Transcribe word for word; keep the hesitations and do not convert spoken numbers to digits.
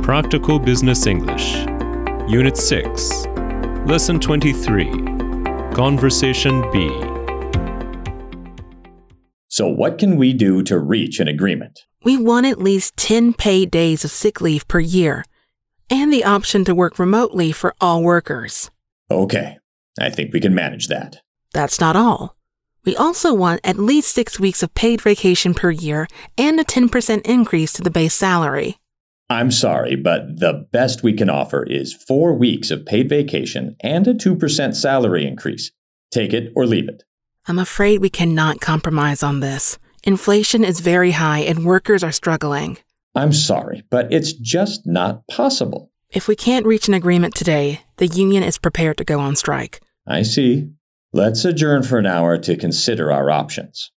Practical Business English, Unit six, Lesson twenty-three, Conversation B. So what can we do to reach an agreement? We want at least ten paid days of sick leave per year, and the option to work remotely for all workers. Okay, I think we can manage that. That's not all. We also want at least six weeks of paid vacation per year and a ten percent increase to the base salary. I'm sorry, but the best we can offer is four weeks of paid vacation and a two percent salary increase. Take it or leave it. I'm afraid we cannot compromise on this. Inflation is very high and workers are struggling. I'm sorry, but it's just not possible. If we can't reach an agreement today, the union is prepared to go on strike. I see. Let's adjourn for an hour to consider our options.